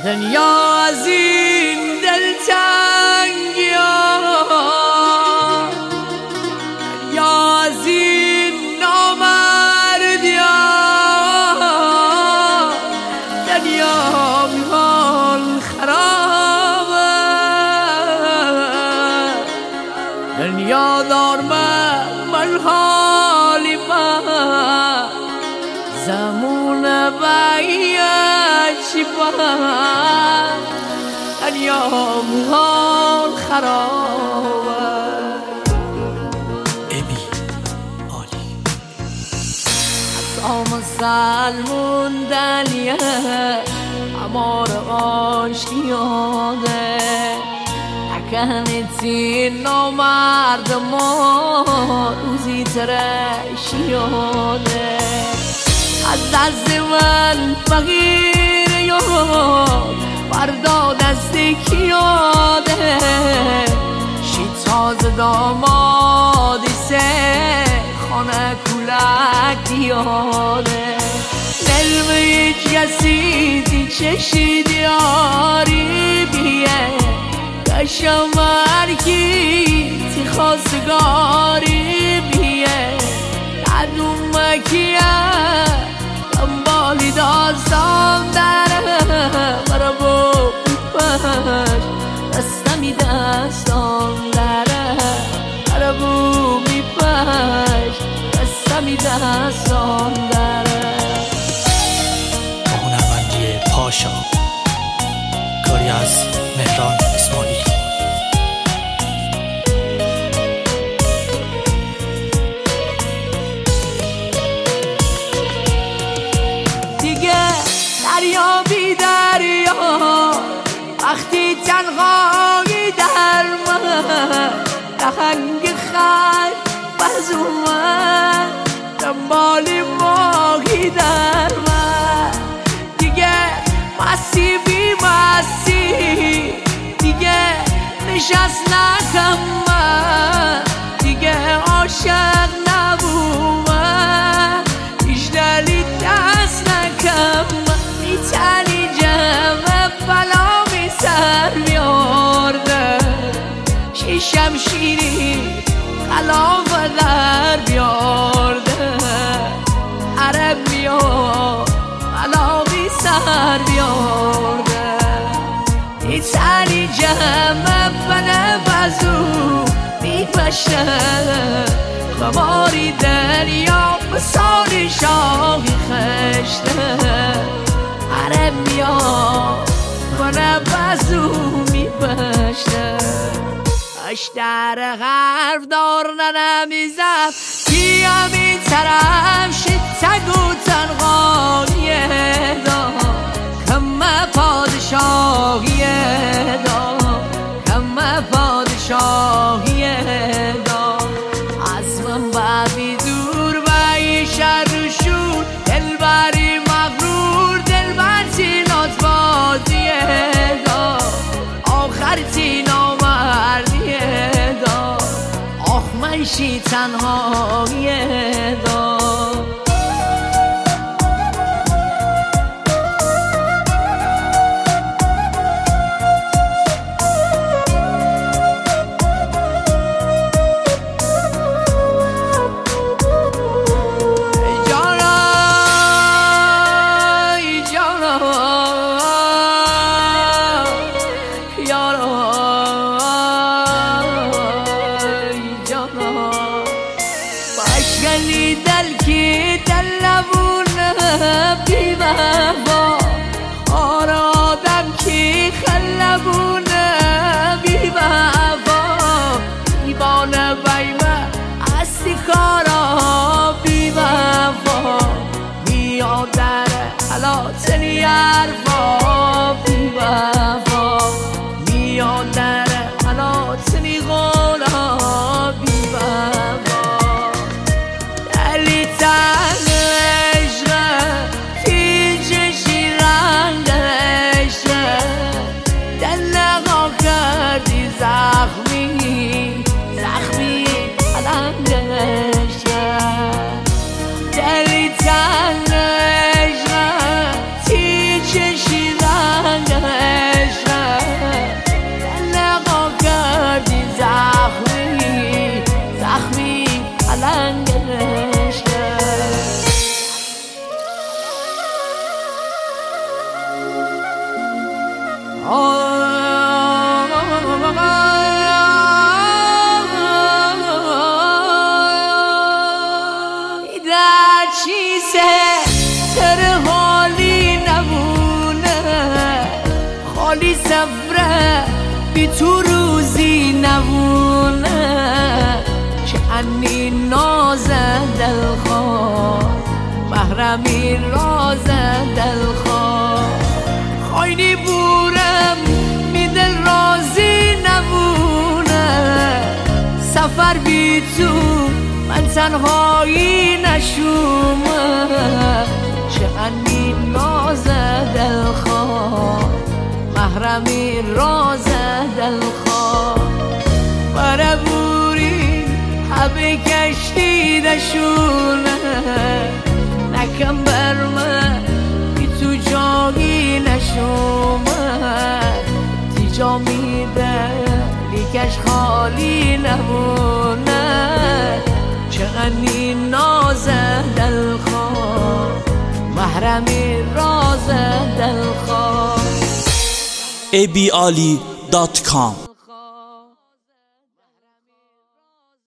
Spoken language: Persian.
دنیا از این دلتنگی ها، دنیا از این نامردی ها، دنیا میحال خرابه، دنیا دار من حالی من زمون بیشی من دنیا میحال خرابه. ابی عالی از سلمون دلیه امار آشیاده اکنیتی نامرد ما روزی ترشیاده از دست من فقیر یاد فردا دست کیاده شی تازه دامادی سه خانه کولک دیاده نلم هیچ کسی دی چشی دیاری بیه کشم هرکی تی خواستگاری بیه ندوم مکیه دنبالی داستان داره برا با بیپش دستمی دستان داره برا با بیپش دستمی دستان داره. با هنرمندی پاشا، کاری از مهران اسماعیل. دریا بی دریا وقتی تنهایی در من دهنگ خط بز اومد دنبالی ماهی در من دیگه مسی بی مسی دیگه نشست نکم من دیگه عاشق نبومم هیچ دلی دست نکم تنی جمع بلا می سر بیارده شیشم شیری خلاف در بیارده عرب بیار بلا می سر بیارده ای تنی جمع بنا بزو می پشه خماری دریا بساری شاهی خشته عرب میاد و نبزو میپشته اش در حرف دار نمیزم بیا می طرف شد تگو تنهاییه دا کم پادشاهیه دا کم پادشاهیه دا از من بعدی دور و ای شر و شور دلبری مغرور دلبر تینات بازیه دا آخر تینا مردیه دا آخ منشی تنهاییه دا باشگلی دل کی دل لبونه بی وفا آر آدم کی خلبونه بی وفا دیوانه بیمه استی کارا بی وفا میاد در حلاتنی حرفا بی وفا میاد در حلاتنی غولا بی وفا دلی تن عشقه پیچشی رنگ عشقه دل نقا کردی زخمی زخمی علنگ عشقه دلی تن عشقه پیچشی رنگ تشخیصه تر حالی نمونه خالی سفره بی تو روزی نمونه که انی نازه دلخواه محرمی رازه دلخواه خواهی بورم می دل رازی نمونه سفر بی تو من تنهایی نشومه چه انی نازه دلخواه محرمی رازه دلخواه بره بوری حبه کشتی دشونه نکم برمه بی تو جایی نشومه تی جا میده لیکش خالی نمونه چقدر نازه دلخواه محرمی رازه دلخواه abiali.com